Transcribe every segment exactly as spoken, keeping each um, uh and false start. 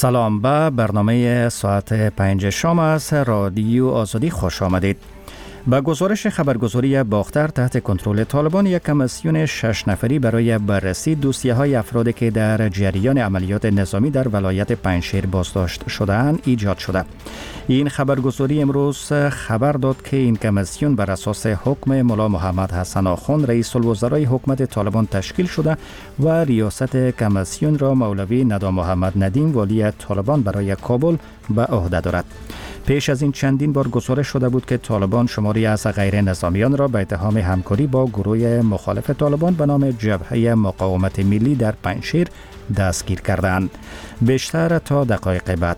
سلام، به برنامه ساعت پنج شام از رادیو آزادی خوش آمدید. با گزارش خبرگزاری باختر تحت کنترل طالبان، یک کمیسیون شش نفری برای بررسی دوسیه های افرادی که در جریان عملیات نظامی در ولایت پنجشیر بازداشت شده‌اند ایجاد شده. این خبرگزاری امروز خبر داد که این کمیسیون بر اساس حکم ملا محمد حسن آخوند رئیس الوزرای حکومت طالبان تشکیل شده و ریاست کمیسیون را مولوی ندا محمد ندیم والی طالبان برای کابل به عهده دارد. پیش از این چندین بار گزارش شده بود که طالبان شماری از غیر نظامیان را به اتهام همکاری با گروه مخالف طالبان به نام جبهه مقاومت ملی در پنجشیر دستگیر کردند. بیشتر تا دقایق بعد.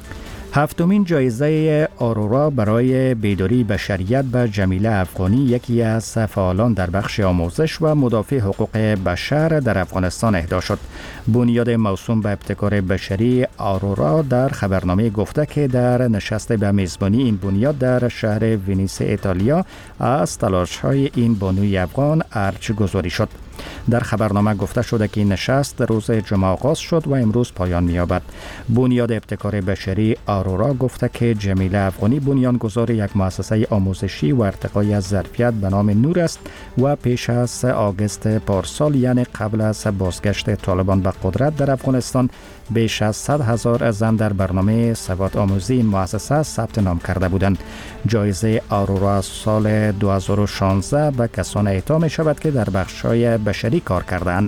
هفتمین جایزه آرورا برای بیداری بشریت به جمیله افغانی، یکی از فعالان در بخش آموزش و مدافع حقوق بشر در افغانستان اهدا شد. بنیاد موسوم به ابتکار بشری آرورا در خبرنامه گفته که در نشست به میزبانی این بنیاد در شهر ونیس ایتالیا از تلاش‌های این بانوی افغان ارج گذاری شد. در خبرنامه گفته شده که این نشست روز جمعه آغاز شد و امروز پایان می‌یابد. بنیاد ابتکار بشری آرورا گفته که جمیله افغانی بنیانگذار یک مؤسسه آموزشی و ارتقای از ظرفیت به نام نور است و پیش از آگوست پارسال، یعنی قبل از بازگشت طالبان به قدرت در افغانستان، بیش از صد هزار زن در برنامه سواد آموزی این مؤسسه ثبت نام کرده بودند. جایزه آرورا سال دو هزار و شانزده به کسان اعطا می شود که در بخش‌های بشری کار کردند.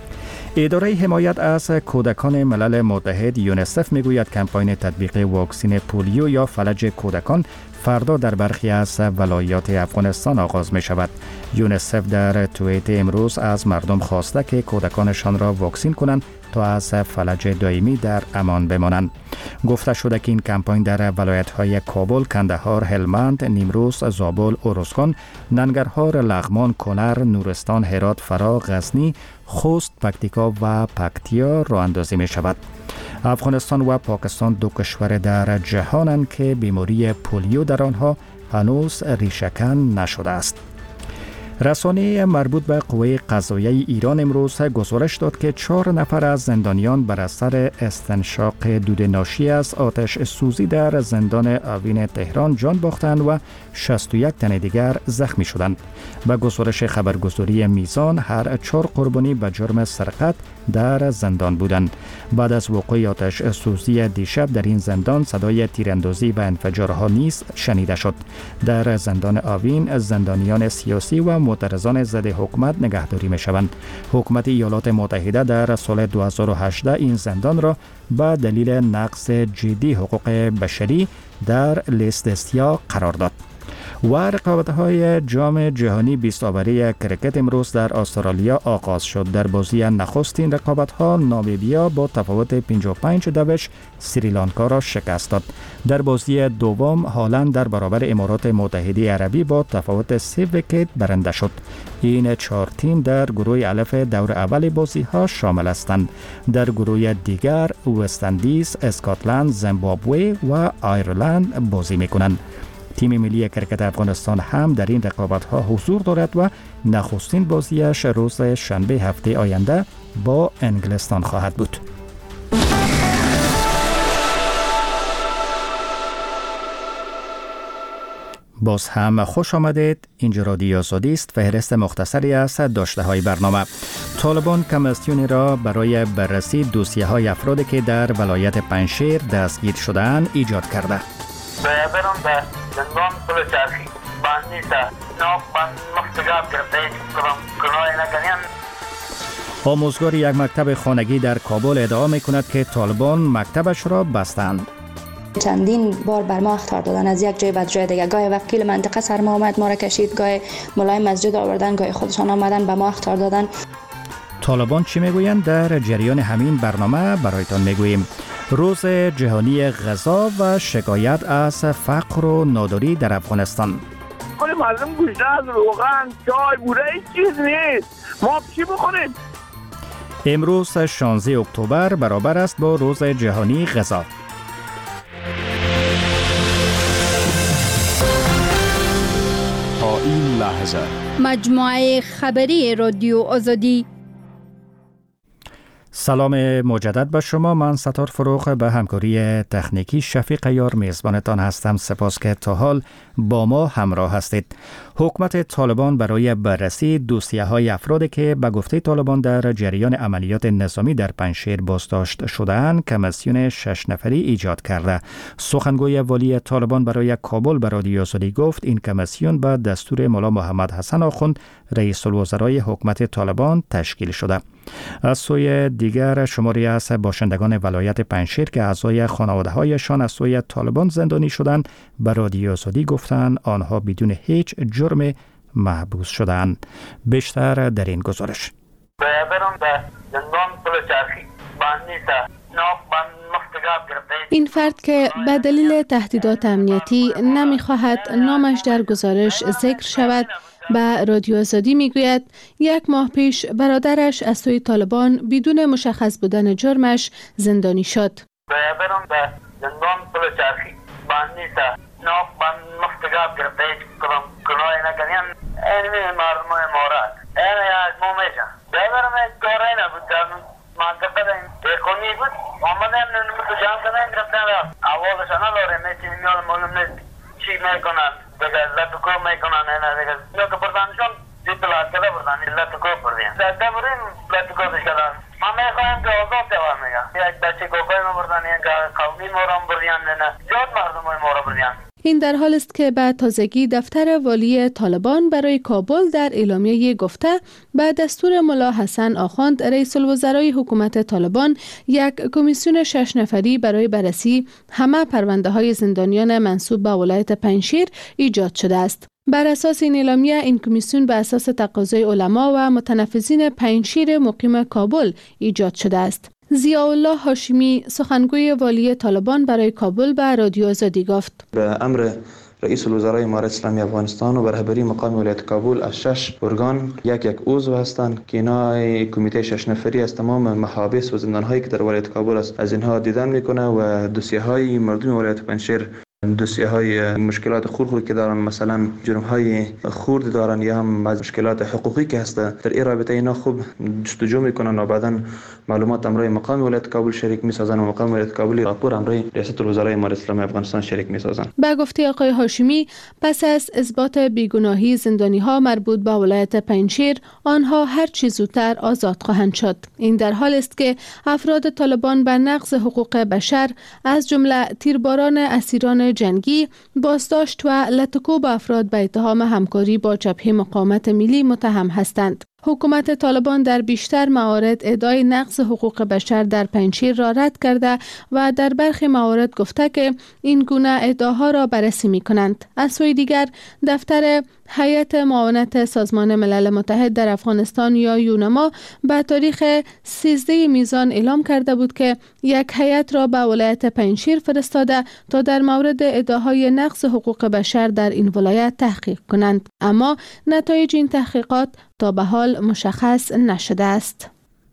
اداره حمایت از کودکان ملل متحد یونیسف میگوید کمپاین تطبیق واکسن پولیو یا فلج کودکان فردا در برخی از ولایات افغانستان آغاز می شود. یونیسف در توییت امروز از مردم خواسته که کودکانشان را واکسین کنند تا از فلج دائمی در امان بمانند. گفته شده که این کمپاین در ولایت‌های کابل، کندهار، هلمند، نیمروز، زابل، اروزگان، ننگرهار، لغمان، کنر، نورستان، هرات، فرا، غزنی، خوست، پکتیکا و پکتیا راه اندازی می شود. افغانستان و پاکستان دو کشور در جهانند که بیماری پولیو در آنها هنوز ریشه‌کن نشده است. رسانه مربوط به قوه قضاییه ایران امروز گزارش داد که چهار نفر از زندانیان بر اثر استنشاق دود ناشی از آتش سوزی در زندان اوین تهران جان باختند و شصت و یک تن دیگر زخمی شدند. به گزارش خبرگزاری میزان، هر چهار قربانی به جرم سرقت در زندان بودند. بعد از وقوع آتش سوزی دیشب در این زندان صدای تیراندازی و انفجارها نیز شنیده شد. در زندان اوین زندانیان سیاسی و معترضان ضد حکومت نگهداری می شوند. حکومت ایالات متحده در سال دو هزار و هجده این زندان را به دلیل نقض جدی حقوق بشری در لیست سیاه قرار داد. و رقابت‌های جام جهانی بیست اوری کرکت امروز در استرالیا آغاز شد. در بازی نخستین رقابت‌ها نامیبیا با تفاوت پنجاه و پنج دوش سریلانکا را شکست داد. در بازی دوم هالند در برابر امارات متحده عربی با تفاوت سه ویکت برنده شد. این چهار تیم در گروه الف دور اول بازی‌ها شامل هستند. در گروه دیگر وست اندیز، اسکاتلند، زیمبابوه و آیرلند بازی می‌کنند. تیم ملی کرکت افغانستان هم در این رقابت‌ها حضور دارد و نخستین بازیش روز شنبه هفته آینده با انگلستان خواهد بود. باز هم خوش آمدید. اینجا رادیو آزادی است. فهرست مختصری از داشته‌های برنامه. طالبان کمیسیونی را برای بررسی دوسیه‌های افرادی که در ولایت پنجشیر دستگیر شده‌اند ایجاد کرده. برم به زندان پل چرخی بند نیسته ناف بند مختگاب گرفته کنم کنای نکنیم. آموزگار یک مکتب خانگی در کابل ادعا می کند که طالبان مکتبش را بستند. چندین بار بر ما اخطار دادن از یک جای به جای دیگه. گاهی وکیل منطقه سر ما آمد ما را کشید، گاهی ملای مسجد آوردن، گاهی خودشان آمدن به ما اخطار دادن. طالبان چی میگویند؟ در جریان همین برنامه برایتان میگوییم. روز جهانی غذا و شکایت از فقر و ناداری در افغانستان. کنیم مردم گوشته از روغن، چای، بوره هیچ چیز نیست. ما چی بخوریم؟ امروز شانزده اکتبر برابر است با روز جهانی غذا. تا این لحظه مجموعه خبری رادیو آزادی. سلام مجدد به شما. من ستار فروغ به همکاری تکنیکی شفیق یار میزبانتان هستم. سپاس که تا حال با ما همراه هستید. حکومت طالبان برای بررسی دوسیه های افرادی که به گفته طالبان در جریان عملیات نظامی در پنجشیر بازداشت شده‌اند کمیسیون شش نفری ایجاد کرده. سخنگوی والی طالبان برای کابل به رادیو آزادی گفت این کمیسیون به دستور مولا محمد حسن آخوند رئیس الوزرای حکومت طالبان تشکیل شده. از سوی دیگر شماری از باشندگان ولایت پنجشیر که اعضای خانواده‌هایشان از سوی طالبان زندانی شدند به رادیو آزادی گفتند آنها بدون هیچ جرم محبوس شدند. بیشتر در این گزارش. این فرد که به دلیل تهدیدات امنیتی نمی‌خواهد نامش در گزارش ذکر شود به رادیو آزادی میگوید یک ماه پیش برادرش از سوی طالبان بدون مشخص بودن جرمش زندانی شد. برادرم به زندان پلچرخی باندیسا ناف من مفتگاب گرفته هیچ کدام گناهی نکنیم اینمی مردم مورد این یک مومیشن برادرم یک کاری نبود در منطقه داریم یکونی بود آمده هم نمیتو جمع کنیم گرفتن رفت اولش نداریم میچی میال معلوم نیست چی میکنن دیگه لطکو میکنن اینا دیگه یا که بردانشون دیتلات کده بردانی لطکو بردین لطکو بردین لطکو بشکدن ما میخوایم که آزاد دوام میگم یک بچه کوکای ما بردن یک قومی مورم بردیان نه جاد مردم مورم بردیان. این در حال است که به تازگی دفتر والی طالبان برای کابل در اعلامیه گفته به دستور مولا حسن آخوند رئیس الوزرای حکومت طالبان یک کمیسیون شش نفری برای بررسی همه پرونده های زندانیان منسوب به ولایت پنجشیر ایجاد شده است. بر اساس این اعلامیه این کمیسیون به اساس تقاضای علما و متنفذین پنجشیر مقیم کابل ایجاد شده است. ضیاءالله هاشمی سخنگوی والی طالبان برای کابل به رادیو آزادی گفت به امر رئیس الوزرای امارت اسلامی افغانستان و به رهبری مقام ولایت کابل از شش ارگان یک یک عضو هستند که اینا کمیته شش نفری از تمام محابس و زندان‌هایی که در ولایت کابل است از اینها دیدن میکنه و دوسیه‌های مردم ولایت پنجشیر دوسیه های مشکلات خورد که دارن مثلا جرم های خورد دارن یا هم از مشکلات حقوقی که هست در این رابطه اینا خوب جستجو میکنن و بعداً معلومات امرای مقام ولایت کابل شریک میسازن و مقام ولایت کابل راپور امرای ریاست الوزرای امارت اسلامی افغانستان شریک میسازن. به گفته آقای هاشمی پس از اثبات بیگناهی زندانی ها مربوط به ولایت پنجشیر آنها هر چه زودتر آزاد خواهند شد. این در حال است که افراد طالبان به نقض حقوق بشر از جمله تیرباران اسیران جنگی بازداشت و لطکو به افراد به اتهام همکاری با جبهه مقاومت ملی متهم هستند. حکومت طالبان در بیشتر موارد ادعای نقض حقوق بشر در پنجشیر را رد کرده و در برخی موارد گفته که این گونه ادعاها را بررسی می کنند. از سوی دیگر دفتر هیئت معاونت سازمان ملل متحد در افغانستان یا یونما به تاریخ سیزده میزان اعلام کرده بود که یک هیئت را به ولایت پنجشیر فرستاده تا در مورد ادعاهای نقض حقوق بشر در این ولایت تحقیق کنند، اما نتایج این تحقیقات تا به حال مشخص نشده است.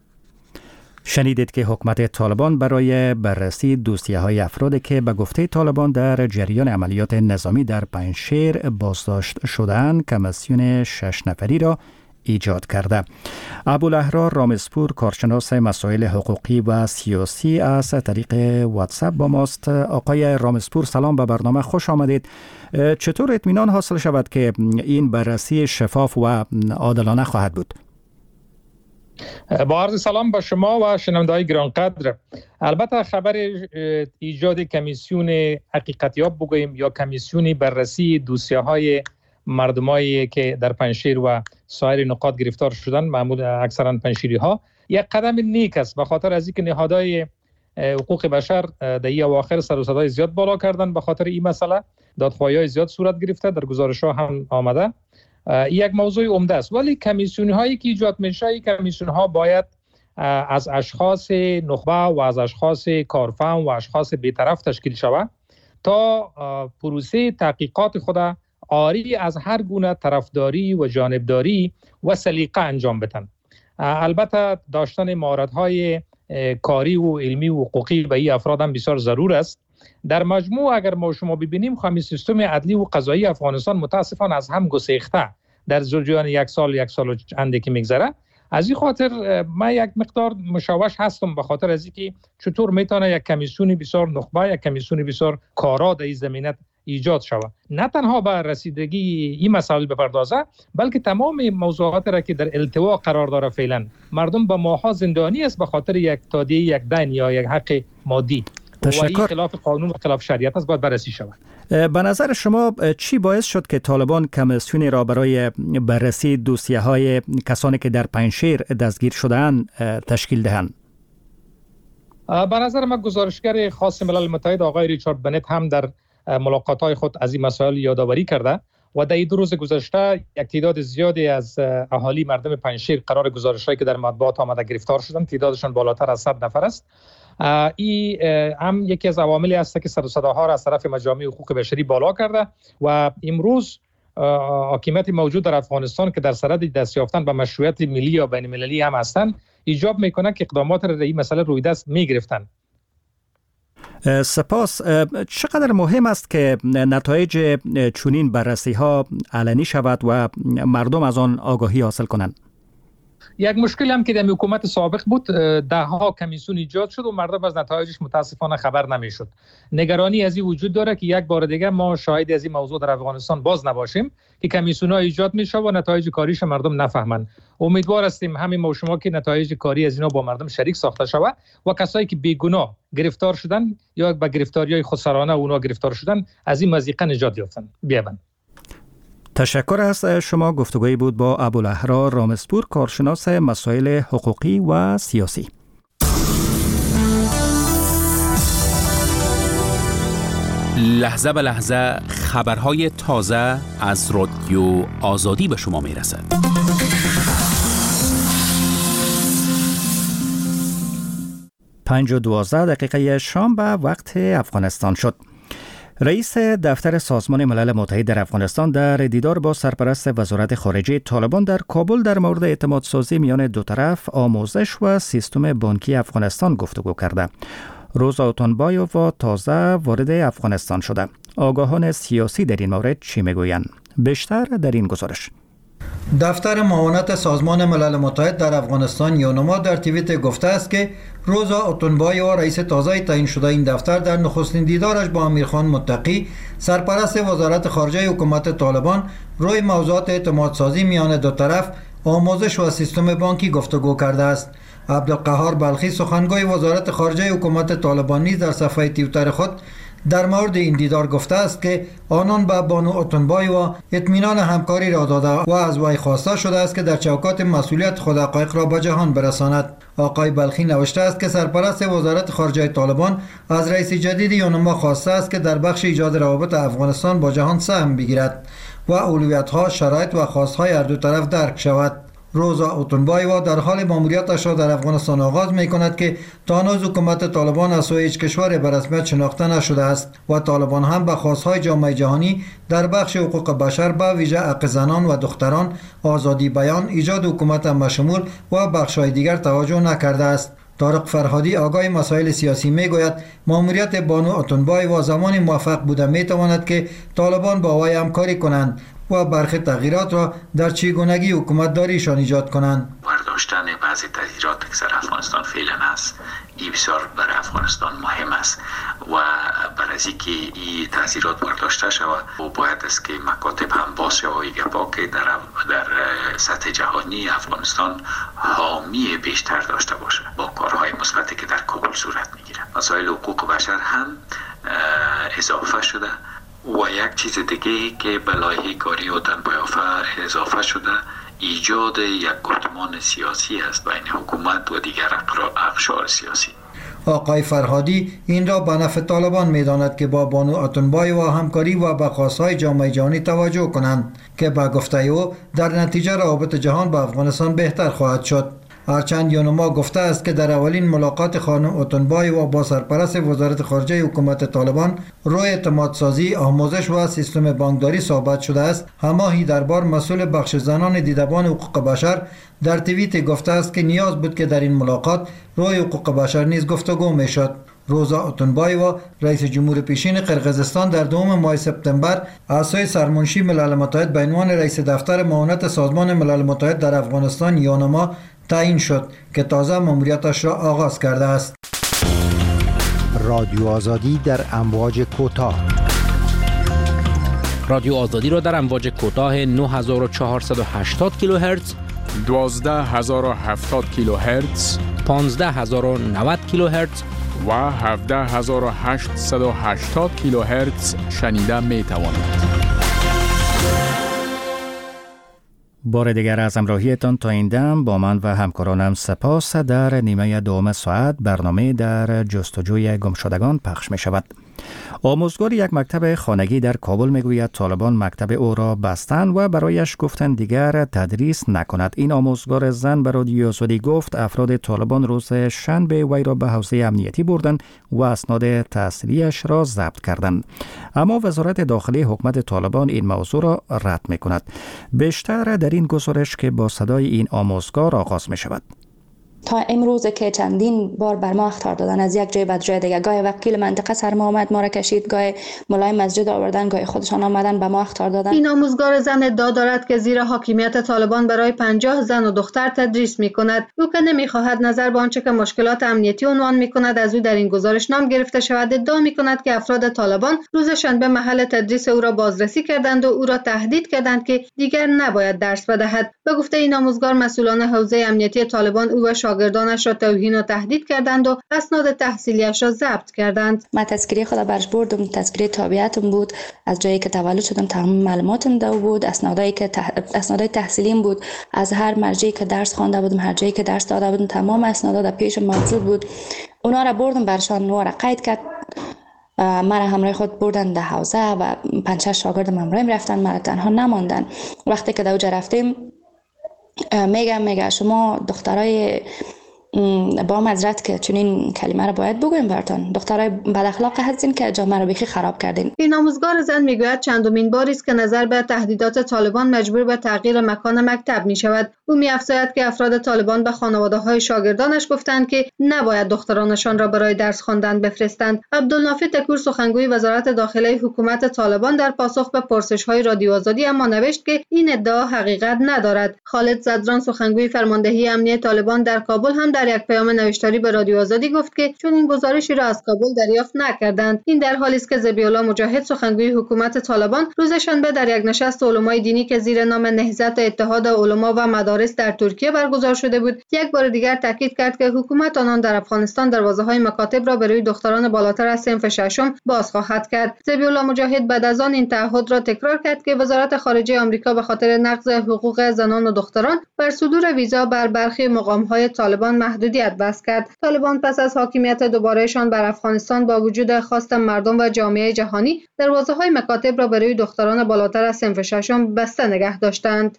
شنیدید که حکومت طالبان برای بررسی دوسیه های افرادی که به گفته طالبان در جریان عملیات نظامی در پنجشیر بازداشت شدند کمیسیون شش نفری را ایجاد کرده. ابوالاحرار رامزپور کارشناس مسائل حقوقی و سیاسی از طریق واتساپ با ماست. آقای رامزپور سلام، به برنامه خوش آمدید. چطور اطمینان حاصل شود که این بررسی شفاف و عادلانه خواهد بود؟ با عرض سلام به شما و شنونده‌های گرانقدر. البته خبر ایجاد کمیسیون حقیقتیاب بگوییم یا کمیسیون بررسی دوسیه‌های مردمایی که در پنجشیر و سایر نقاط گرفتار شدن، معمول اکثرا پنجشیری‌ها، یک قدم نیک است به خاطر از اینکه نهادهای حقوق بشر در این اواخر سر و صدای زیاد بالا کردن به خاطر این مسئله، دادخواهی‌های زیاد صورت گرفته، در گزارش‌ها هم آمده. یک موضوع عمده است، ولی کمیسیون هایی که ایجاد میشه این کمیسیون ها باید از اشخاص نخبه و از اشخاص کارفهم و اشخاص بی‌طرف تشکیل شود تا پروسه تحقیقات خود عاری از هر گونه طرفداری و جانبداری و سلیقه انجام بدن. البته داشتن مهارت‌های کاری و علمی و حقوقی به این افراد هم بسیار ضرور است. در مجموع اگر ما شما ببینیم خواهیم سیستم عدلی و قضایی افغانستان متاسفانه از هم گسیخته در جریان یک سال یک سال و چندی که میگذره. از این خاطر من یک مقدار مشوش هستم به خاطر از اینکه چطور میتونه یک کمیسیون بسیار نخبه، یک کمیسیون بسیار کارا در این زمینه ایجاد شود، نه تنها به رسیدگی این مسائل بپردازه بلکه تمام موضوعات را که در التوا قرار داره فعلا مردم به ماها زندانی است به خاطر یک تادیه یک دین یا یک حق مادی تشکر. و این خلاف قانون و خلاف شریعت است، باید بررسی شود. به نظر شما چی باعث شد که طالبان کمیسیونی را برای بررسی دوسیه های کسانی که در پنجشیر دستگیر شده‌اند تشکیل دهند؟ به نظر من گزارشگر خاص ملل متحد آقای ریچارد بنت هم در ملاقات‌های خود از این مسائل یادآوری کرده و در این دو روز گذشته یک تعداد زیادی از اهالی مردم پنجشیر قرار گزارش‌هایی که در مطبوعات آمده گرفتار شدند، تعدادشان بالاتر از صد نفر است. این هم یکی از عواملی است که سر و صداها را از طرف مجامع حقوق بشری بالا کرده و امروز حاکمیت موجود در افغانستان که در صدد دست یافتن به مشروعیت ملی یا بین المللی هم هستند ایجاب میکنه که اقدامات را در این مسئله روی دست میگرفتند. سپاس. چقدر مهم است که نتایج چنین بررسی ها علنی شود و مردم از آن آگاهی حاصل کنند؟ یک مشکل هم که در حکومت سابق بود، ده ها کمیسیون ایجاد شد و مردم از نتایجش متاسفانه خبر نمیشد. نگرانی از این وجود داره که یک بار دیگه ما شاهد از این موضوع در افغانستان باز نباشیم که کمیسیون ها ایجاد میشه و نتایج کاریش مردم نفهمن. امیدوار هستیم همین ما شما که نتایج کاری از اینا با مردم شریک ساخته شود و کسایی که بیگناه گرفتار شدن یا به گرفتاری‌های خودسرانه اونا گرفتار شدن از این مضیقه نجات یافتن بیابن. تشکر از شما. گفتگویی بود با ابوالاحرار رامزپور، کارشناس مسائل حقوقی و سیاسی. لحظه به لحظه خبرهای تازه از رادیو آزادی به شما میرسد. پنج و دوازده دقیقه شام به وقت افغانستان شد. رئیس دفتر سازمان ملل متحد در افغانستان در دیدار با سرپرست وزارت خارجه طالبان در کابل در مورد اعتماد سازی میان دو طرف، آموزش و سیستم بانکی افغانستان گفتگو کرده. روزا اتنبایووا تازه وارد افغانستان شده. آگاهان سیاسی در این مورد چی میگویند؟ بیشتر در این گزارش. دفتر معاونت سازمان ملل متحد در افغانستان یونما در توییت گفته است که روزا اتنبایووا رئیس تازه تعیین شده این دفتر در نخستین دیدارش با امیرخان متقی سرپرست وزارت خارجه حکومت طالبان روی موضوعات اعتماد سازی میان دو طرف، آموزش و سیستم بانکی گفتگو کرده است. عبدالقهار بلخی سخنگوی وزارت خارجه حکومت طالبان نیز در صفحه توییتر خود در مورد این دیدار گفته است که آنان به بانو اتنبایووا اطمینان همکاری را داده و از وی خواسته شده است که در چوکات مسئولیت خود حقایق را به جهان برساند. آقای بلخی نوشته است که سرپرست وزارت خارجه طالبان از رئیس جدید یونما خواسته است که در بخش ایجاد روابط افغانستان با جهان سهم بگیرد و اولویت‌ها، شرایط و خواست‌های هر دو طرف درک شود. روزا اتنبایووا در حال ماموریتش را در افغانستان آغاز می کند که تا هنوز حکومت طالبان از سوی هیچ کشور به رسمیت شناخته نشده است و طالبان هم به خواستهای جامعه جهانی در بخش حقوق بشر به ویژه حق زنان و دختران، آزادی بیان، ایجاد حکومت همشمول و بخش‌های دیگر توجه نکرده است. طارق فرهادی آگاه مسائل سیاسی میگوید ماموریت بانو اتنبایووا زمانی موفق بوده میتواند که طالبان با وی همکاری کنند و برخی تغییرات را در چگونگی حکومت داریشان ایجاد کنند. برداشتن بعضی تغییرات که در افغانستان فعلا هست این بسیار برای افغانستان مهم است و برای از اینکه این تغییرات برداشته شود و باید است که مکاتب هم باز شود گپا که در در سطح جهانی افغانستان حامی بیشتر داشته باشه با کارهای مثبتی که در کابل صورت میگیره. مسائل حقوق بشر هم اضافه شده و یک چیز دیگه که به لایحه کاری اتنبایووا اضافه شده ایجاد یک گفتمان سیاسی است بین حکومت و دیگر اقشار سیاسی. آقای فرهادی این را به نفع طالبان می‌داند که با بانو اتنبایووا همکاری و به خواست‌های جامعه جهانی توجه کنند که به گفته او در نتیجه روابط جهان با افغانستان بهتر خواهد شد. هرچند یونما گفته است که در اولین ملاقات خانم اتنبایووا با سرپرست وزارت خارجه حکومت طالبان روی اعتماد سازی، آموزش و سیستم بانکداری صحبت شده است، هماهی دربار مسئول بخش زنان دیدبان حقوق بشر در توییت گفته است که نیاز بود که در این ملاقات روی حقوق بشر نیز گفتگو میشد. روزا اتنبایووا رئیس جمهور پیشین قرقیزستان در دوم ماه سپتامبر از سوی سرمنشی ملل متحد به عنوان رئیس دفتر معاونت سازمان ملل متحد در افغانستان یونما تعیین شد که تازه ماموریتش را آغاز کرده است. رادیو آزادی در امواج کوتاه. رادیو آزادی را در امواج کوتاه نه هزار و چهارصد و هشتاد کیلوهرتز، دوازده هزار و هفتاد کیلوهرتز، پانزده هزار و نود کیلوهرتز و هفده هزار و هشتصد و هشتاد کیلوهرتز شنیده می توانید. بار دیگر از همراهیتان تا این دم با من و همکارانم سپاس. در نیمه دوم ساعت برنامه در جستجوی گمشدگان پخش می شود. آموزگار یک مکتب خانگی در کابل میگوید طالبان مکتب او را بستند و برایش گفتند دیگر تدریس نکند. این آموزگار زن به رادیو آزادی گفت افراد طالبان روز شنبه وی را به حوزه امنیتی بردند و اسناد تحصیلیش را ضبط کردند. اما وزارت داخلی حکومت طالبان این موضوع را رد میکند. بیشتر در این گزارش که با صدای این آموزگار آغاز می شود. تا امروز که چندین بار بر ما اخطار دادن از یک جای به جای دیگه، گاهی وکیل منطقه سر ما آمد ما را کشید، گاهی ملای مسجد آوردن، گاهی خودشان آمدن به ما اخطار دادن. این آموزگار زن ادعا دارد که زیر حاکمیت طالبان برای پنجاه زن و دختر تدریس می کند. او که نمی خواهد نظر به آنچه که مشکلات امنیتی عنوان می کند از او در این گزارش نام گرفته شود، ادعا می کند که افراد طالبان روز شنبه محل تدریس او را بازرسی کردند و او را تهدید کردند که دیگر نباید درس بدهد. به گفته این آموزگار مسئولان حوزه امنیتی طالبان او و شاگردانش را توهین و تهدید کردند و اسناد تحصیلیش را ضبط کردند. من تذکره خود برش بردم، تذکره تابعیتم بود، از جایی که تولد شدم تمام معلوماتم دو بود، اسنادایی که تح... اسنادای تحصیلیم بود، از هر مرجعی که درس خوانده بودم، هر جایی که درس داده بودم، تمام اسنادا در پیش موجود بود. اونا را بردم برشان، نو را قید کرد. مرا همراه خود بردن در حوزه و پنج شش شاگردم همراهم رفتن، مرا تنها نماندن. وقتی که دوجه رفتیم میگم میگه شما دخترای با معذرت که چنین کلمه رو باید بگویم براتون، دخترای بد اخلاق هستین که جامعه رو بیخی خراب کردین. این آموزگار زن میگوید چندمین باری است که نظر به تهدیدات طالبان مجبور به تغییر مکان مکتب می شود. او می‌افزاید که افراد طالبان به خانواده‌های شاگردانش گفتند که نباید دخترانشان را برای درس خواندن بفرستند. عبدالنافع تکور سخنگوی وزارت داخلی حکومت طالبان در پاسخ به پرسش‌های رادیو آزادی اما نوشت که این ادعا حقیقت ندارد. خالد زدران سخنگوی فرماندهی امنیتی طالبان در کابل هم در یک پیام نوشتاری به رادیو آزادی گفت که چون این گزارشی را از کابل دریافت نکردند. این در حالی است که ذبیح‌الله مجاهد سخنگوی حکومت طالبان روز شنبه در یک نشست علمای دینی که زیر نام نهضت اتحاد علما و مدارس در ترکیه برگزار شده بود، یک بار دیگر تاکید کرد که حکومت آنان در افغانستان دروازه‌های مکاتب را برای دختران بالاتر از صنف ششم باز خواهد کرد. ذبیح‌الله مجاهد بعد از آن این تعهد را تکرار کرد که وزارت خارجه آمریکا به خاطر نقض حقوق زنان و دختران بر صدور ویزا بر برخی مقام‌های طالبان محدودیت بس کرد. طالبان پس از حاکمیت دوبارهشان بر افغانستان با وجود خواست مردم و جامعه جهانی دروازه‌های مکاتب را برای دختران بالاتر از صنف ششم بسته نگه داشتند.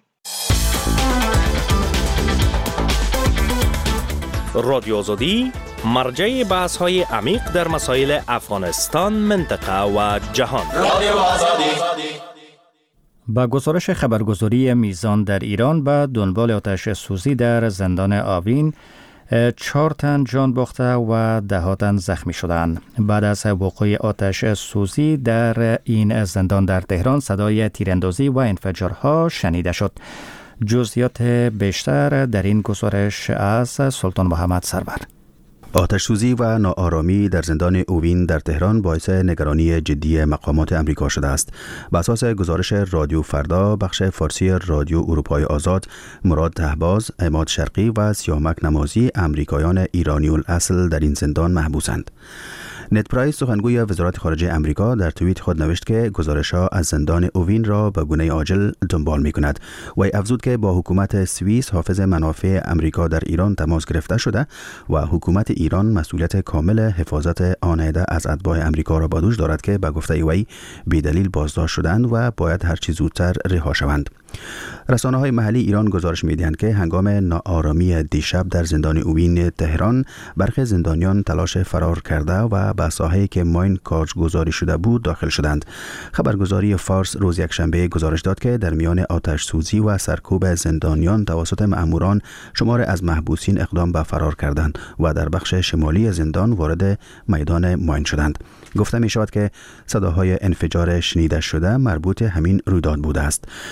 رادیو آزادی مرجع بحث‌های عمیق در مسائل افغانستان، منطقه و جهان. رادیو آزادی. با گزارش خبرگزاری میزان در ایران به دنبال آتش سوزی در زندان آوین، چهار تن جان باخته و ده تن زخمی شدند. بعد از وقوع آتش سوزی در این زندان در تهران صدای تیراندازی و انفجارها شنیده شد. جزئیات بیشتر در این گزارش از سلطان محمد سرور. آتش سوزی و ناآرامی در زندان اوین در تهران باعث نگرانی جدی مقامات امریکا شده است. بر اساس گزارش رادیو فردا بخش فارسی رادیو اروپای آزاد، مراد تهباز، عماد شرقی و سیامک نمازی امریکایان ایرانی الاصل در این زندان محبوسند. نت پرایس سخنگوی وزارت خارجه امریکا در توییت خود نوشت که گزارش‌ها از زندان اوین را به گونه عاجل دنبال می‌کند. و افزود که با حکومت سوئیس حافظ منافع امریکا در ایران تماس گرفته شده و حکومت ایران مسئولیت کامل حفاظت آن عده از اتباع امریکا را با دوش دارد که به گفته وی بی‌دلیل بازداشت شدند و باید هر چه زودتر رها شوند. رسانه‌های محلی ایران گزارش می‌دهند که هنگام ناآرامی دیشب در زندان اوین تهران برخی زندانیان تلاش فرار کرده و به ساحه‌ای که ماین کارگزاری شده بود داخل شدند. خبرگزاری فارس روز یکشنبه گزارش داد که در میان آتش سوزی و سرکوب زندانیان توسط مأموران شمار از محبوسین اقدام به فرار کردند و در بخش شمالی زندان وارد میدان ماین شدند. گفته می شود که صداهای انفجار شنیده شده مربوط همین رویداد بوده است. شامل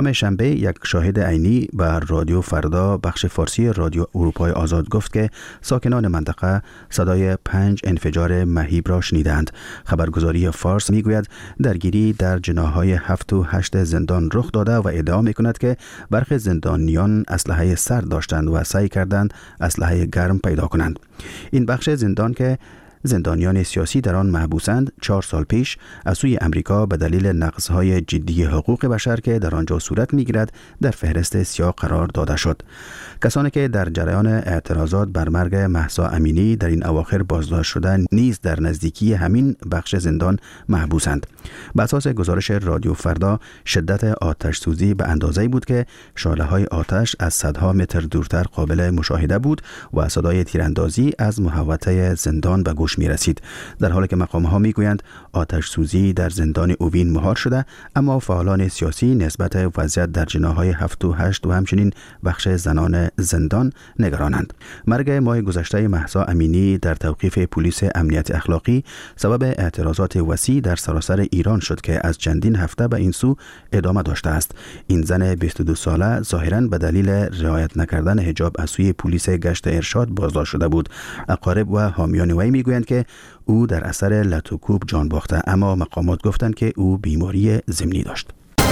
روزنامه شنبه یک شاهد عینی بر رادیو فردا بخش فارسی رادیو اروپای آزاد گفت که ساکنان منطقه صدای پنج انفجار مهیب را شنیدند. خبرگزاری فارس میگوید درگیری در جناح‌های هفت و هشت زندان رخ داده و ادعا میکند که برخی زندانیان اسلحه سرد داشتند و سعی کردند اسلحه گرم پیدا کنند. این بخش زندان که زندانیان سیاسی در آن محبوسند چهار سال پیش از سوی امریکا به دلیل نقض‌های جدی حقوق بشر که در آنجا صورت می‌گیرد در فهرست سیاه قرار داده شد. کسانی که در جریان اعتراضات بر مرگ مهسا امینی در این اواخر بازداشت شده نیز در نزدیکی همین بخش زندان محبوسند. بر اساس گزارش رادیو فردا شدت آتش سوزی به اندازه‌ای بود که شعله‌های آتش از صدها متر دورتر قابل مشاهده بود و صدای تیراندازی از محوطه زندان به گوش می رسید. در حالی که مقام‌ها میگویند آتش سوزی در زندان اوین مهار شده، اما فعالان سیاسی نسبت وضعیت در جناح‌های هفت و هشت و همچنین بخش زنان زندان نگرانند. مرگ ماه گذشته مهسا امینی در توقیف پلیس امنیت اخلاقی سبب اعتراضات وسیع در سراسر ایران شد که از چندین هفته به این سو ادامه داشته است. این زن بیست و دو ساله ظاهراً به دلیل رعایت نکردن حجاب از سوی پلیس گشت ارشاد بازداشت شده بود. اقارب و حامیان وی میگویند که او در اثر لط و کوب جان باخته، اما مقامات گفتند که او بیماری ضمنی داشت.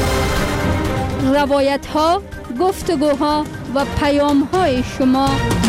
روایت ها، گفتگوها و پیام های شما.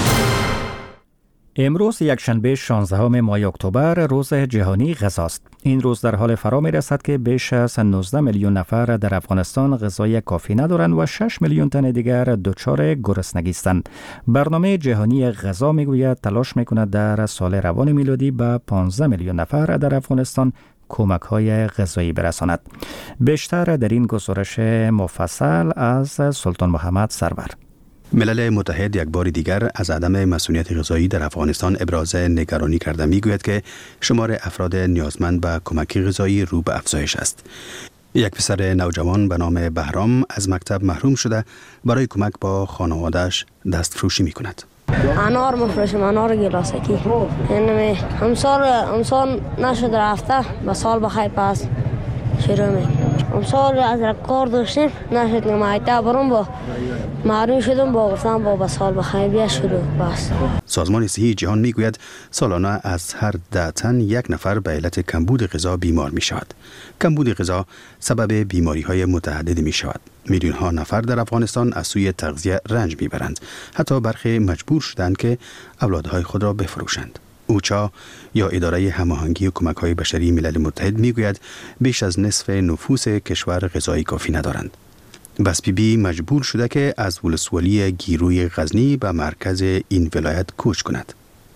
امروز یکشنبه شانزدهم ماه اکتبر روز جهانی غذاست. این روز در حال فرا می رسد که بیش از نوزده میلیون نفر در افغانستان غذای کافی ندارند و شش میلیون تن دیگر دچار گرسنگی هستند. برنامه جهانی غذا می گوید تلاش می کند در سال روان میلادی به پانزده میلیون نفر در افغانستان کمک های غذایی برساند. بیشتر در این گزارش مفصل از سلطان محمد سرور. ملل متحد یک بار دیگر از عدم مسئولیت غذایی در افغانستان ابراز نگرانی کرده میگوید که شمار افراد نیازمند به کمک غذایی رو به افزایش است. یک پسر نوجوان به نام بهرام از مکتب محروم شده برای کمک با خانواده‌اش دستفروشی میکند. انار مفروشم، انار گلاسکی. یعنی امسال امسال نشد رفته به سال بخیر پس شروع میکنم. امسال از کار داشتیم نشد نمایده برام با معلوم شدم با گفتم با به سال بخیر بیا شروع بس. سازمان صحی جهان میگوید سالانه از هر ده تن یک نفر به علت کمبود غذا بیمار می شود. کمبود غذا سبب بیماری های متعددی می شود. میلیون ها نفر در افغانستان از سوی تغذیه رنج میبرند. حتی برخی مجبور شدند که اولادهای خود را بفروشند. اوچا یا اداره هماهنگی و کمک‌های بشری ملل متحد میگوید بیش از نصف نفوس کشور غذای کافی ندارند. بس بی بی مجبور شده که از ولسوالی گیروی غزنی به مرکز این ولایت کوچ کند.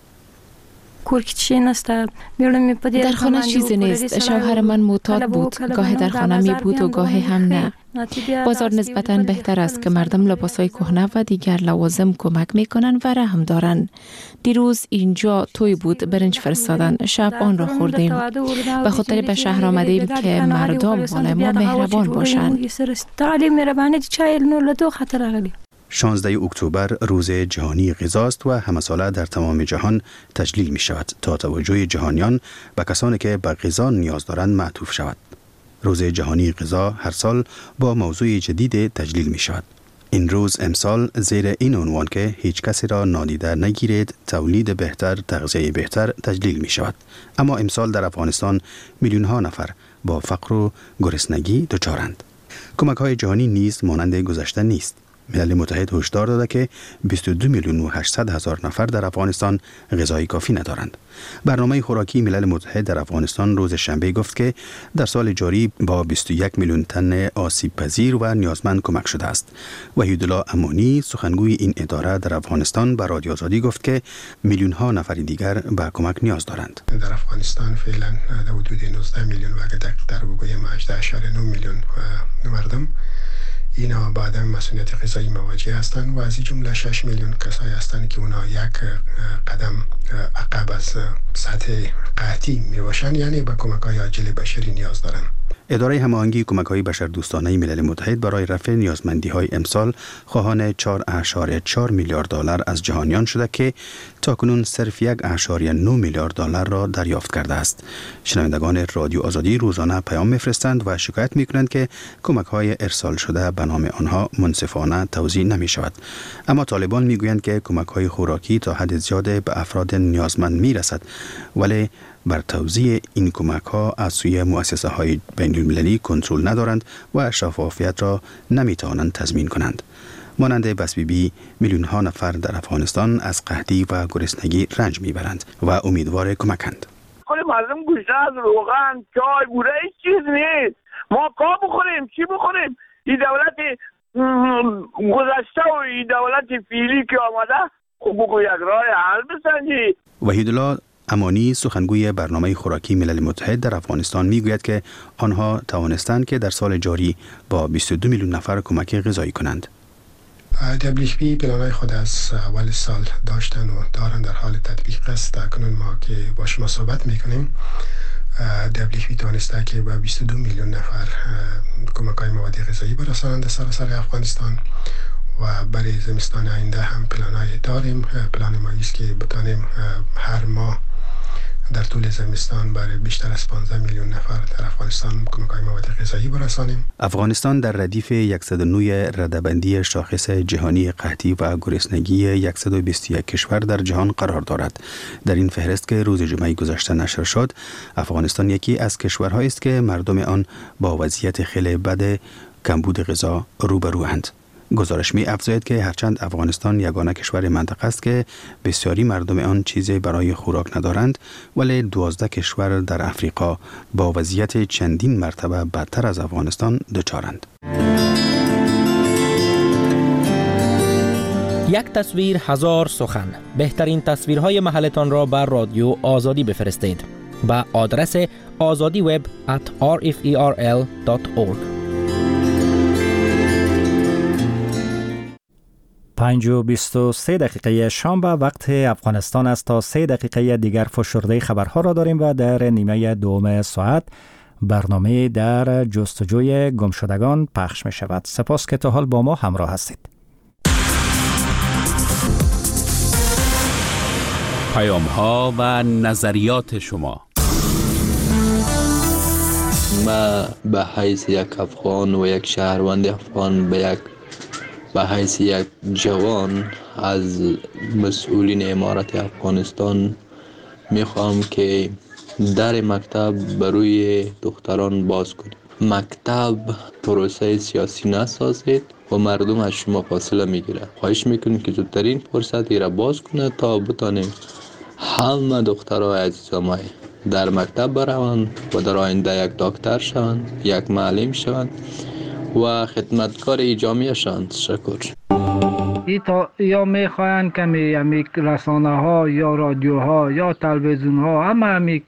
در خانه چیزی نیست. شوهر من معتاد بود. گاهی در خانه می بود و گاهی هم نه. بازار نسبتاً بهتر است که مردم لباسای کهنه و دیگر لوازم کمک می کنند و رحم دارند. دیروز اینجا توی بود، برنج فرستادن. شب آن را خوردیم. به خاطر به شهر آمدیم که مردم مال ما مهربان باشند. شانزدهم اکتبر روز جهانی غذاست و همه ساله در تمام جهان تجلیل می شود تا توجه جهانیان به کسانی که به غذا نیاز دارند معطوف شود. روز جهانی غذا هر سال با موضوع جدید تجلیل می شود. این روز امسال زیر این عنوان که هیچ کسی را نادیده نگیرید، تولید بهتر، تغذیه بهتر تجلیل می شود. اما امسال در افغانستان میلیون ها نفر با فقر و گرسنگی دچارند. کمک های جهانی نیز مانند گذشته نیست. ملل متحد هشدار داده که بیست و دو میلیون و هشتصد هزار نفر در افغانستان غذای کافی ندارند. برنامه خوراکی ملل متحد در افغانستان روز شنبه گفت که در سال جاری با بیست و یک میلیون تن آسیب پذیر و نیازمند کمک شده است. وحیدالله امانی سخنگوی این اداره در افغانستان به رادیو آزادی گفت که میلیون ها نفر دیگر به کمک نیاز دارند. در افغانستان فعلا در حدود نوزده میلیون و اگر دقیق‌تر بگویم هجده اعشاریه نه میلیون مردم اینا با عدم مسئولیت غذایی مواجه هستند و از این جمله شش میلیون کسایی هستند که اونا یک قدم عقب از سطح قحطی می باشند، یعنی به کمک‌های عاجل بشری نیاز دارند. اداره هماهنگی کمک‌های بشردوستانه ملل متحد برای رفع نیازمندی‌های امسال خواهان چهار اعشاریه چهار میلیارد دلار از جهانیان شده که تاکنون صرف یک اعشاریه نه میلیارد دلار را دریافت کرده است. شنوندگان رادیو آزادی روزانه پیام می‌فرستند و شکایت می‌کنند که کمک‌های ارسال شده به نام آنها منصفانه توزیع نمی‌شود. اما طالبان می‌گویند که کمک‌های خوراکی تا حد زیاد به افراد نیازمند می‌رسد، ولی بر توزیع این کمک‌ها از سوی مؤسسه‌های بین‌المللی کنترل ندارند و شفافیت را نمی‌توانند تضمین کنند. مانند بسبیبی میلیون‌ها نفر در افغانستان از قحطی و گرسنگی رنج می‌برند و امیدوار کمکند. خود مردم گوشت از روغن، چای، بوره هیچ چیز نیست. ما کا بخوریم، چی بخوریم؟ این دولت گذشته و این دولت فعلی که آمده خب بگو یک راه حل بسنجی. وحیدالله امانی سخنگوی برنامه خوراکی ملل متحد در افغانستان میگوید که آنها توانستند که در سال جاری با بیست و دو میلیون نفر کمک غذایی کنند. دبلیو اف پی پلانای خود از اول سال داشتن و دارن در حال تطبیق است. کنون ما که با شما صحبت میکنیم دبلیو اف پی توانسته که با بیست و دو میلیون نفر کمک‌های مواد غذایی برسانند در سراسر افغانستان و برای زمستان آینده هم پلانای داریم. پلان ما است که بتانیم هر ماه در طول زمستان برای بیشتر از پانزده میلیون نفر در افغانستان کمک‌های مواد غذایی برسانیم. افغانستان در ردیف صد و نه رده‌بندی شاخص جهانی قحطی و گرسنگی صد و بیست و یک کشور در جهان قرار دارد. در این فهرست که روز جمعه گذشته نشر شد، افغانستان یکی از کشورهایی است که مردم آن با وضعیت خیلی بد کمبود غذا روبروند. گزارش می افزاید که هرچند افغانستان یگانه کشور منطقه است که بسیاری مردم آن چیزی برای خوراک ندارند، ولی دوازده کشور در افریقا با وضعیت چندین مرتبه بدتر از افغانستان دچارند. یک تصویر هزار سخن. بهترین تصویرهای محلتان را بر رادیو آزادی بفرستید به آدرس آزادی وب ات آر اف ای آر ال دات اورگ. پنج و بیست و سه دقیقه شام به وقت افغانستان است. تا سه دقیقه دیگر فشرده خبرها را داریم و در نیمه دوم ساعت برنامه در جستجوی گمشدگان پخش می شود. سپاس که تا حال با ما همراه هستید. پیام ها و نظریات شما. ما به حیث یک افغان و یک شهروند افغان به یک به حیث یک جوان از مسئولین امارت افغانستان میخوام که در مکتب بروی دختران باز کنید. مکتب پروسه سیاسی نسازید و مردم از شما فاصله میگیره. خواهش میکنیم که زودترین فرصت را باز کنه تا بتانیم همه دخترای عزیزم در مکتب بروند و در آینده یک دکتر شوند، یک معلم شوند و خدمتکار جامعه شوند. تشکر. یا میخواین که می رسانه ها یا رادیو ها یا تلویزیون ها همه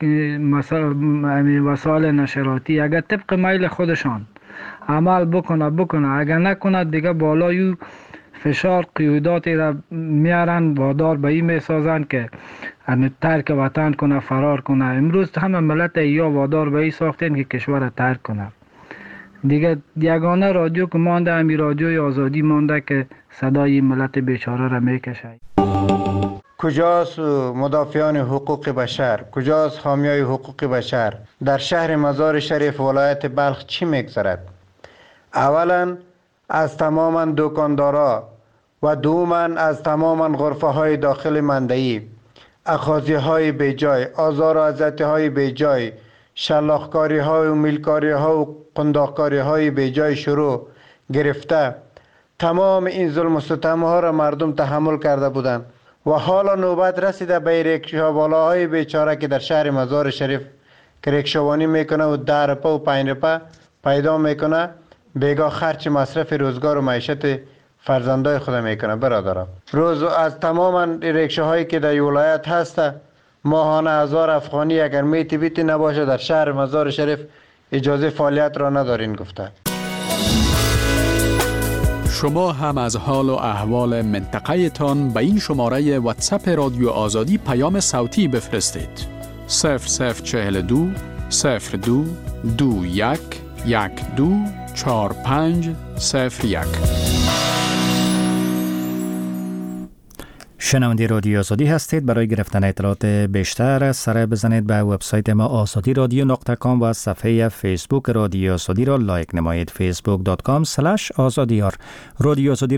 همی وسایل نشراتی اگر طبق میل خودشان عمل بکنه بکنه اگر نکنه دیگه بالای فشار قیوداتی را میارن وادار به این میسازن که همه ترک وطن کنه فرار کنه. امروز همه ملت یا وادار به این ساختن که کشور ترک کنه. دیگه یگانه رادیو که مانده همی رادیوی آزادی مانده که صدای ملت بیچاره را میکشه. کجاست مدافعان حقوق بشر؟ کجاست حامیای حقوق بشر؟ در شهر مزار شریف ولایت بلخ چی میگذرد؟ اولا از تماما دکاندارا و دوما از تماما غرفه های داخل مندهی اخاذی های بیجای، آزار و اذیتی های بیجای، شلاخکاری های و میلکاری ها و قنداقکاری های بیجای شروع گرفته تمام این ظلم و ستم ها را مردم تحمل کرده بودند و حالا نوبت رسیده به ریکشاوالاهای بیچاره که در شهر مزار شریف که ریکشاوانی میکنه و ده روپه و پنج روپه پیدا میکنه، بیگاه خرچ مصرف روزگار و معیشت فرزندای خود میکنه. برادرم روز از تمام ریکشاهایی که در ولایت هسته ماهانه هزار افغانی اگر میتی بیتی نباشه در شهر مزار شریف اجازه فعالیت را ندارین گفته. شما هم از حال و احوال منطقه تان به این شماره واتساپ رادیو آزادی پیام صوتی بفرستید. صفر صفر چهل و دو صفر دو دو یک یک دو چهار پنج صفر یک. شنونده رادیو آزادی هستید. برای گرفتن اطلاعات بیشتر سر بزنید به وبسایت ما آزادی رادیو نقطه کام و صفحه فیسبوک رادیو آزادی را لایک نمایید. فیسبوک دات کام اسلش آزادیار. رادیو آزادی